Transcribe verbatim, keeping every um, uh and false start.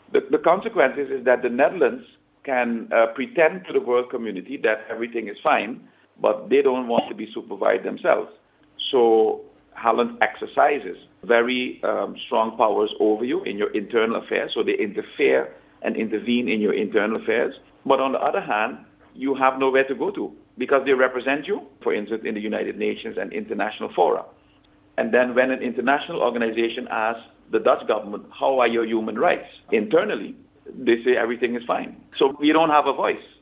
The, the consequences is that the Netherlands can uh, pretend to the world community that everything is fine, but they don't want to be supervised themselves. So Holland exercises very um, strong powers over you in your internal affairs, so they interfere and intervene in your internal affairs. But on the other hand, you have nowhere to go to because they represent you, for instance, in the United Nations and international fora. And then when an international organization asks the Dutch government, how are your human rights? Internally, they say everything is fine. So we don't have a voice.